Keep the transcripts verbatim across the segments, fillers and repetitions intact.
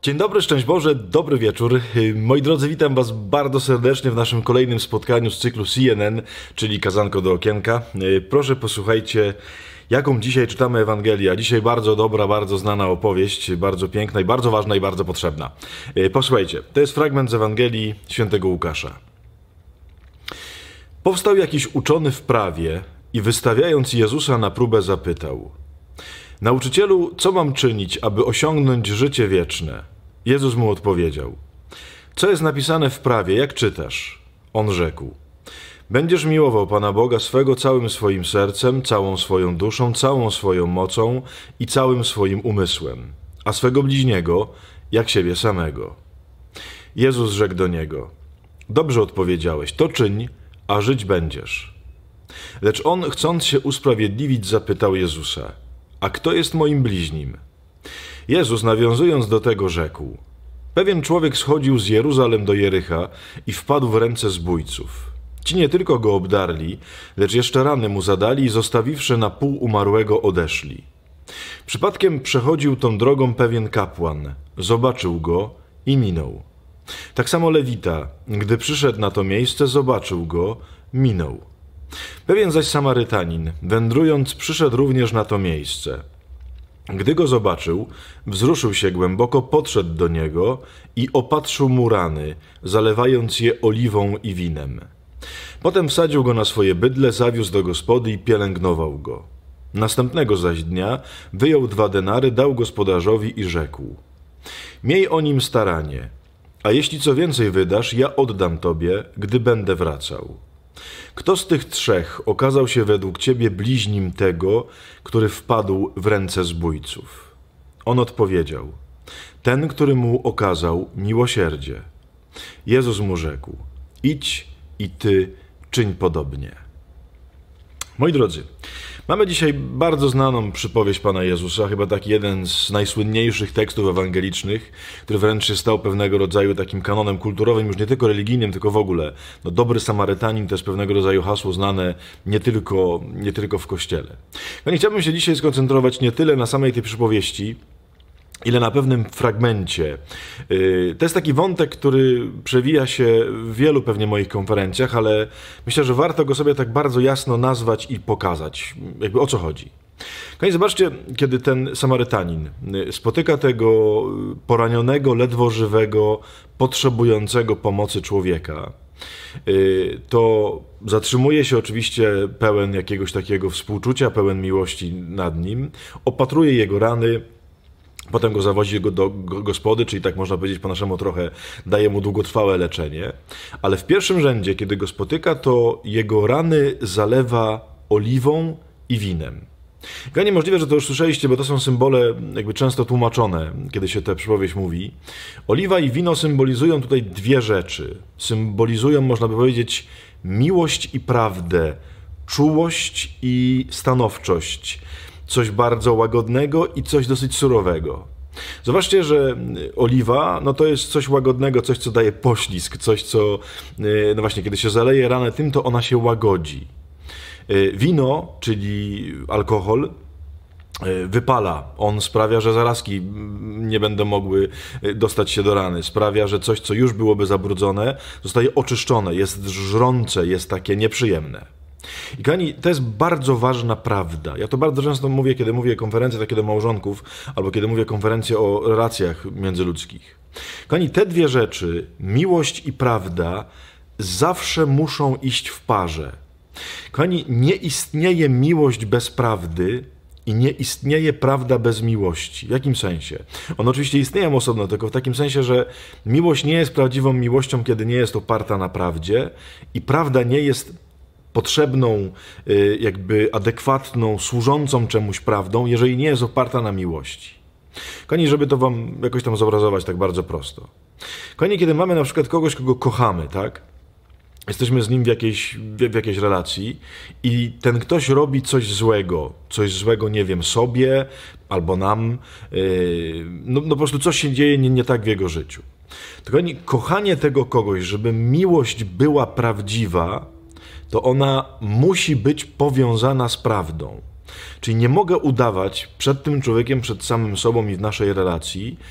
Dzień dobry, szczęść Boże, dobry wieczór. Moi drodzy, witam Was bardzo serdecznie w naszym kolejnym spotkaniu z cyklu C N N, czyli Kazanko do okienka. Proszę posłuchajcie, jaką dzisiaj czytamy Ewangelię. Dzisiaj bardzo dobra, bardzo znana opowieść, bardzo piękna i bardzo ważna i bardzo potrzebna. Posłuchajcie, to jest fragment z Ewangelii świętego Łukasza. Powstał jakiś uczony w prawie i wystawiając Jezusa na próbę zapytał: Nauczycielu, co mam czynić, aby osiągnąć życie wieczne? Jezus mu odpowiedział: Co jest napisane w prawie, jak czytasz? On rzekł: Będziesz miłował Pana Boga swego całym swoim sercem, całą swoją duszą, całą swoją mocą i całym swoim umysłem, a swego bliźniego jak siebie samego. Jezus rzekł do niego: Dobrze odpowiedziałeś, to czyń, a żyć będziesz. Lecz on, chcąc się usprawiedliwić, zapytał Jezusa: A kto jest moim bliźnim? Jezus, nawiązując do tego, rzekł: Pewien człowiek schodził z Jeruzalem do Jericha i wpadł w ręce zbójców. Ci nie tylko go obdarli, lecz jeszcze rany mu zadali i zostawiwszy na pół umarłego, odeszli. Przypadkiem przechodził tą drogą pewien kapłan, zobaczył go i minął. Tak samo Lewita, gdy przyszedł na to miejsce, zobaczył go, minął. Pewien zaś Samarytanin, wędrując, przyszedł również na to miejsce. Gdy go zobaczył, wzruszył się głęboko, podszedł do niego i opatrzył mu rany, zalewając je oliwą i winem. Potem wsadził go na swoje bydle, zawiózł do gospody i pielęgnował go. Następnego zaś dnia wyjął dwa denary, dał gospodarzowi i rzekł: Miej o nim staranie, a jeśli co więcej wydasz, ja oddam tobie, gdy będę wracał. Kto z tych trzech okazał się według ciebie bliźnim tego, który wpadł w ręce zbójców? On odpowiedział: Ten, który mu okazał miłosierdzie. Jezus mu rzekł: Idź i ty czyń podobnie. Moi drodzy, mamy dzisiaj bardzo znaną przypowieść Pana Jezusa, chyba taki jeden z najsłynniejszych tekstów ewangelicznych, który wręcz się stał pewnego rodzaju takim kanonem kulturowym, już nie tylko religijnym, tylko w ogóle. No, dobry Samarytanin to jest pewnego rodzaju hasło znane nie tylko, nie tylko w Kościele. No nie chciałbym się dzisiaj skoncentrować nie tyle na samej tej przypowieści, ile na pewnym fragmencie. To jest taki wątek, który przewija się w wielu pewnie moich konferencjach, ale myślę, że warto go sobie tak bardzo jasno nazwać i pokazać, jakby o co chodzi. Kochani, zobaczcie, kiedy ten Samarytanin spotyka tego poranionego, ledwo żywego, potrzebującego pomocy człowieka, to zatrzymuje się oczywiście pełen jakiegoś takiego współczucia, pełen miłości nad nim, opatruje jego rany, potem go zawozi go do gospody, czyli tak można powiedzieć po naszemu trochę daje mu długotrwałe leczenie. Ale w pierwszym rzędzie, kiedy go spotyka, to jego rany zalewa oliwą i winem. Kochani, możliwe, że to już słyszeliście, bo to są symbole jakby często tłumaczone, kiedy się tę przypowieść mówi. Oliwa i wino symbolizują tutaj dwie rzeczy. Symbolizują, można by powiedzieć, miłość i prawdę, czułość i stanowczość. Coś bardzo łagodnego i coś dosyć surowego. Zobaczcie, że oliwa, no to jest coś łagodnego, coś, co daje poślizg, coś, co, no właśnie, kiedy się zaleje ranę tym, to ona się łagodzi. Wino, czyli alkohol, wypala. On sprawia, że zarazki nie będą mogły dostać się do rany. Sprawia, że coś, co już byłoby zabrudzone, zostaje oczyszczone, jest żrące, jest takie nieprzyjemne. I kochani, to jest bardzo ważna prawda. Ja to bardzo często mówię, kiedy mówię konferencje takie do małżonków, albo kiedy mówię konferencje o relacjach międzyludzkich. Kochani, te dwie rzeczy, miłość i prawda, zawsze muszą iść w parze. Kochani, nie istnieje miłość bez prawdy i nie istnieje prawda bez miłości. W jakim sensie? One oczywiście istnieją osobno, tylko w takim sensie, że miłość nie jest prawdziwą miłością, kiedy nie jest oparta na prawdzie i prawda nie jest potrzebną, jakby adekwatną, służącą czemuś prawdą, jeżeli nie jest oparta na miłości. Kochani, żeby to wam jakoś tam zobrazować tak bardzo prosto. Kochani, kiedy mamy na przykład kogoś, kogo kochamy, tak? Jesteśmy z nim w jakiejś, w jakiejś relacji i ten ktoś robi coś złego, coś złego, nie wiem, sobie albo nam, yy, no, no po prostu coś się dzieje nie, nie tak w jego życiu. To kochani, kochanie tego kogoś, żeby miłość była prawdziwa, to ona musi być powiązana z prawdą. Czyli nie mogę udawać przed tym człowiekiem, przed samym sobą i w naszej relacji,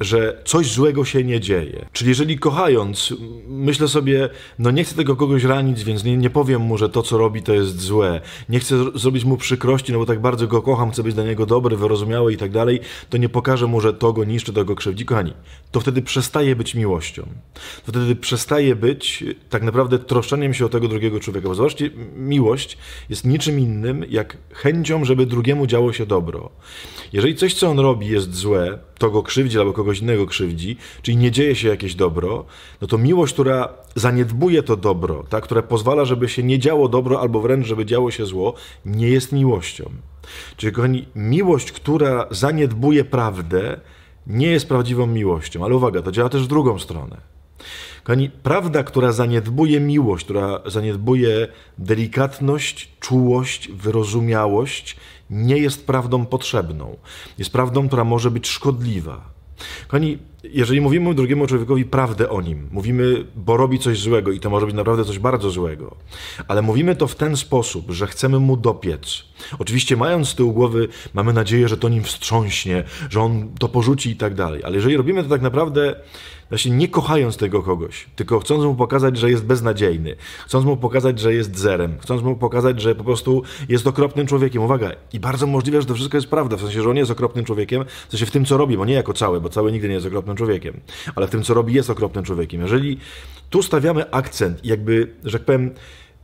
że coś złego się nie dzieje. Czyli jeżeli kochając, myślę sobie, no nie chcę tego kogoś ranić, więc nie, nie powiem mu, że to, co robi, to jest złe. Nie chcę zrobić mu przykrości, no bo tak bardzo go kocham, chcę być dla niego dobry, wyrozumiały i tak dalej, to nie pokażę mu, że to go niszczy, to go krzywdzi. Kochani, to wtedy przestaje być miłością. To wtedy przestaje być tak naprawdę troszczeniem się o tego drugiego człowieka. Bo zobaczcie, miłość jest niczym innym, jak chęcią, żeby drugiemu działo się dobro. Jeżeli coś, co on robi, jest złe, to go krzywdzi albo kogoś innego krzywdzi, czyli nie dzieje się jakieś dobro, no to miłość, która zaniedbuje to dobro, tak, która pozwala, żeby się nie działo dobro albo wręcz, żeby działo się zło, nie jest miłością. Czyli kochani, miłość, która zaniedbuje prawdę, nie jest prawdziwą miłością. Ale uwaga, to działa też w drugą stronę. Kochani, prawda, która zaniedbuje miłość, która zaniedbuje delikatność, czułość, wyrozumiałość, nie jest prawdą potrzebną. Jest prawdą, która może być szkodliwa. Kochani, jeżeli mówimy drugiemu człowiekowi prawdę o nim, mówimy, bo robi coś złego i to może być naprawdę coś bardzo złego, ale mówimy to w ten sposób, że chcemy mu dopiec. Oczywiście mając z tyłu głowy, mamy nadzieję, że to nim wstrząśnie, że on to porzuci i tak dalej, ale jeżeli robimy to tak naprawdę właśnie nie kochając tego kogoś, tylko chcąc mu pokazać, że jest beznadziejny, chcąc mu pokazać, że jest zerem, chcąc mu pokazać, że po prostu jest okropnym człowiekiem. Uwaga, i bardzo możliwe, że to wszystko jest prawda, w sensie, że on jest okropnym człowiekiem, w sensie w tym, co robi, bo nie jako cały, bo cały nigdy nie jest okropnym człowiekiem, ale w tym, co robi, jest okropnym człowiekiem. Jeżeli tu stawiamy akcent, jakby, że tak powiem,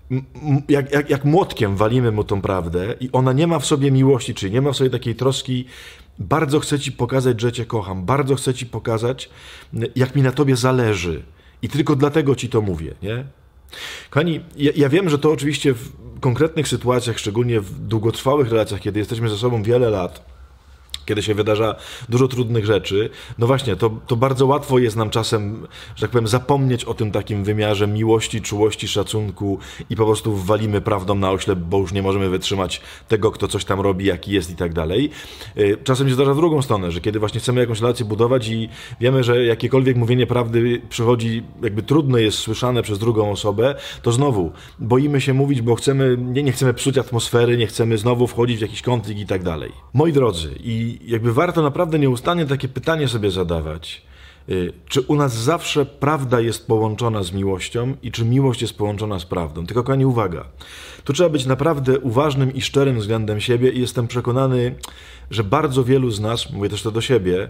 Jak, jak, jak młotkiem walimy mu tą prawdę i ona nie ma w sobie miłości, czyli nie ma w sobie takiej troski, bardzo chcę ci pokazać, że cię kocham, bardzo chcę ci pokazać, jak mi na tobie zależy i tylko dlatego ci to mówię, nie? Kochani, ja, ja wiem, że to oczywiście w konkretnych sytuacjach, szczególnie w długotrwałych relacjach, kiedy jesteśmy ze sobą wiele lat, kiedy się wydarza dużo trudnych rzeczy, no właśnie, to, to bardzo łatwo jest nam czasem, że tak powiem, zapomnieć o tym takim wymiarze miłości, czułości, szacunku i po prostu walimy prawdą na oślep, bo już nie możemy wytrzymać tego, kto coś tam robi, jaki jest i tak dalej. Czasem się zdarza w drugą stronę, że kiedy właśnie chcemy jakąś relację budować i wiemy, że jakiekolwiek mówienie prawdy przychodzi, jakby trudno jest słyszane przez drugą osobę, to znowu boimy się mówić, bo chcemy, nie, nie chcemy psuć atmosfery, nie chcemy znowu wchodzić w jakiś konflikt i tak dalej. Moi drodzy, i jakby warto naprawdę nieustannie takie pytanie sobie zadawać, czy u nas zawsze prawda jest połączona z miłością i czy miłość jest połączona z prawdą. Tylko kochani, uwaga, tu trzeba być naprawdę uważnym i szczerym względem siebie i jestem przekonany, że bardzo wielu z nas, mówię też to do siebie,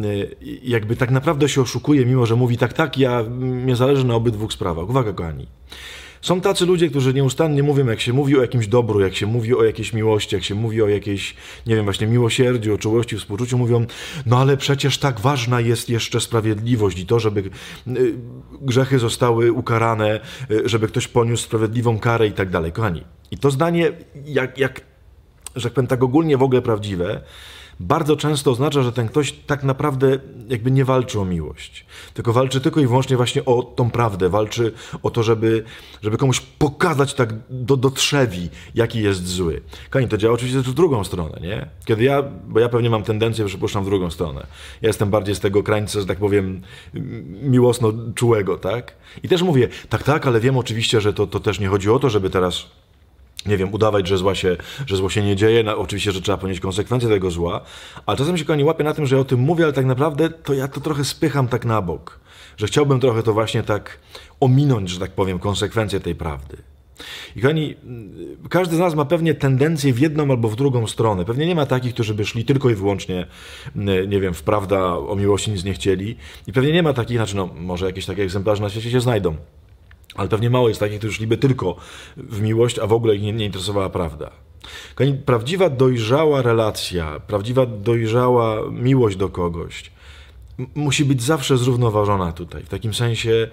jakby tak naprawdę się oszukuje, mimo że mówi tak, tak, ja, mnie zależy na obydwu sprawach. Uwaga, kochani. Są tacy ludzie, którzy nieustannie mówią, jak się mówi o jakimś dobru, jak się mówi o jakiejś miłości, jak się mówi o jakiejś, nie wiem, właśnie miłosierdziu, o czułości, współczuciu, mówią, no ale przecież tak ważna jest jeszcze sprawiedliwość i to, żeby grzechy zostały ukarane, żeby ktoś poniósł sprawiedliwą karę i tak dalej. Kochani, i to zdanie, jak, jak że tak powiem, tak ogólnie w ogóle prawdziwe, bardzo często oznacza, że ten ktoś tak naprawdę jakby nie walczy o miłość, tylko walczy tylko i wyłącznie właśnie o tą prawdę, walczy o to, żeby, żeby komuś pokazać tak do, do trzewi, jaki jest zły. Kochani, to działa oczywiście też w drugą stronę, nie? Kiedy ja, bo ja pewnie mam tendencję, że przypuszczam w drugą stronę. Ja jestem bardziej z tego krańca, że tak powiem, miłosno-czułego, tak? I też mówię, tak, tak, ale wiem oczywiście, że to, to też nie chodzi o to, żeby teraz, nie wiem, udawać, że, zła się, że zło się nie dzieje, no, oczywiście, że trzeba ponieść konsekwencje tego zła, ale czasem się kochani łapię na tym, że ja o tym mówię, ale tak naprawdę to ja to trochę spycham tak na bok, że chciałbym trochę to właśnie tak ominąć, że tak powiem, konsekwencje tej prawdy. I kochani, każdy z nas ma pewnie tendencję w jedną albo w drugą stronę. Pewnie nie ma takich, którzy by szli tylko i wyłącznie, nie wiem, w prawda o miłości nic nie chcieli i pewnie nie ma takich, znaczy no, może jakieś takie egzemplarze na świecie się znajdą. Ale pewnie mało jest takich, którzy szliby tylko w miłość, a w ogóle ich nie, nie interesowała prawda. Prawdziwa dojrzała relacja, prawdziwa dojrzała miłość do kogoś musi być zawsze zrównoważona tutaj. W takim sensie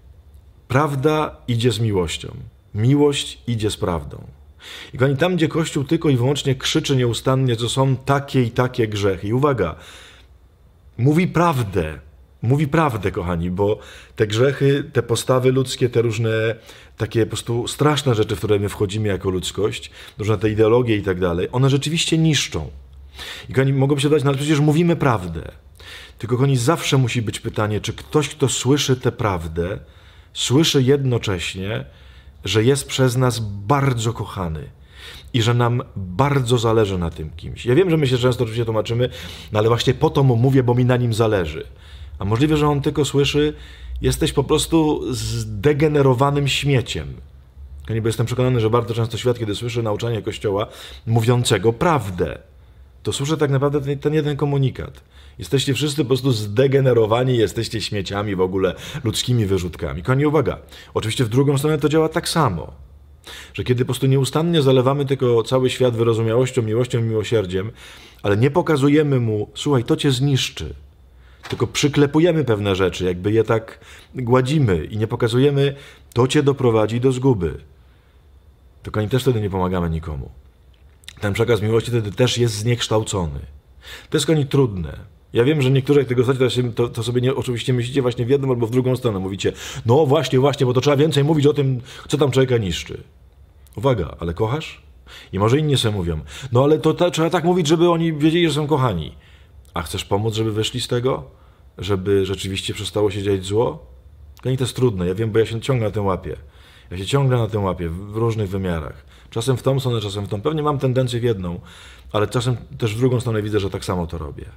prawda idzie z miłością, miłość idzie z prawdą. I kochani, tam, gdzie Kościół tylko i wyłącznie krzyczy nieustannie, że są takie i takie grzechy. I uwaga, mówi prawdę. Mówi prawdę, kochani, bo te grzechy, te postawy ludzkie, te różne takie po prostu straszne rzeczy, w które my wchodzimy jako ludzkość, różne te ideologie i tak dalej, one rzeczywiście niszczą. I kochani, mogą się dać, no ale przecież mówimy prawdę. Tylko kochani, zawsze musi być pytanie, czy ktoś, kto słyszy tę prawdę, słyszy jednocześnie, że jest przez nas bardzo kochany. i że nam bardzo zależy na tym kimś. Ja wiem, że my się często oczywiście tłumaczymy, no ale właśnie po to mu mówię, bo mi na nim zależy. A możliwe, że on tylko słyszy, jesteś po prostu zdegenerowanym śmieciem. Bo jestem przekonany, że bardzo często świat, kiedy słyszy nauczanie Kościoła mówiącego prawdę, to słyszę tak naprawdę ten, ten jeden komunikat. Jesteście wszyscy po prostu zdegenerowani, jesteście śmieciami w ogóle, ludzkimi wyrzutkami. Kochani, uwaga, oczywiście w drugą stronę to działa tak samo. Że kiedy po prostu nieustannie zalewamy tylko cały świat wyrozumiałością, miłością i miłosierdziem, ale nie pokazujemy mu, słuchaj, to cię zniszczy, tylko przyklepujemy pewne rzeczy, jakby je tak gładzimy i nie pokazujemy, to cię doprowadzi do zguby. To kochani, też wtedy nie pomagamy nikomu. Ten przekaz miłości wtedy też jest zniekształcony. To jest kochani trudne. Ja wiem, że niektórzy jak tego słuchacie, to, to sobie nie, oczywiście myślicie właśnie w jedną albo w drugą stronę. Mówicie, no właśnie, właśnie, bo to trzeba więcej mówić o tym, co tam człowieka niszczy. Uwaga, ale kochasz? I może inni sobie mówią, no ale to ta, trzeba tak mówić, żeby oni wiedzieli, że są kochani. A chcesz pomóc, żeby wyszli z tego? Żeby rzeczywiście przestało się dziać zło? Kochani, to jest trudne, ja wiem, bo ja się ciągle na tym łapię. Ja się ciągle na tym łapię w różnych wymiarach. Czasem w tą stronę, czasem w tą. Pewnie mam tendencję w jedną, ale czasem też w drugą stronę widzę, że tak samo to robię.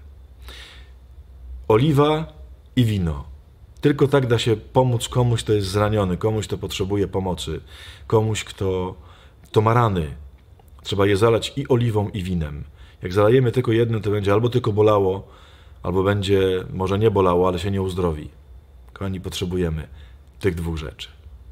Oliwa i wino. Tylko tak da się pomóc komuś, kto jest zraniony, komuś, kto potrzebuje pomocy, komuś, kto, kto ma rany. Trzeba je zalać i oliwą, i winem. Jak zalejemy tylko jednym, to będzie albo tylko bolało, albo będzie może nie bolało, ale się nie uzdrowi. Kochani, potrzebujemy tych dwóch rzeczy.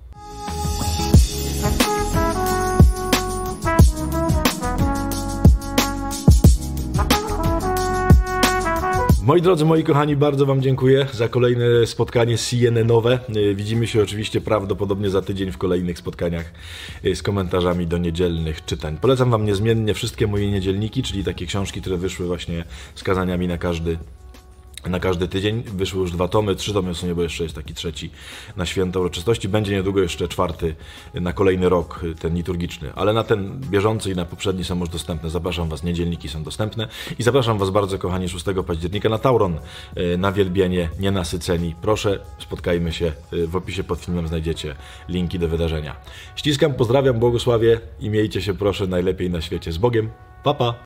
Moi drodzy, moi kochani, bardzo wam dziękuję za kolejne spotkanie C N N-owe. Widzimy się oczywiście prawdopodobnie za tydzień w kolejnych spotkaniach z komentarzami do niedzielnych czytań. Polecam wam niezmiennie wszystkie moje niedzielniki, czyli takie książki, które wyszły właśnie z kazaniami na każdy Na każdy tydzień. Wyszły już dwa tomy, trzy tomy w sumie, bo jeszcze jest taki trzeci na święto uroczystości. Będzie niedługo jeszcze czwarty na kolejny rok, ten liturgiczny. Ale na ten bieżący i na poprzedni są już dostępne. Zapraszam was, niedzielniki są dostępne. I zapraszam was bardzo, kochani, szóstego października na Tauron, na wielbienie Nienasyceni. Proszę, spotkajmy się. W opisie pod filmem znajdziecie linki do wydarzenia. Ściskam, pozdrawiam, błogosławię i miejcie się proszę najlepiej na świecie. Z Bogiem. Pa, pa.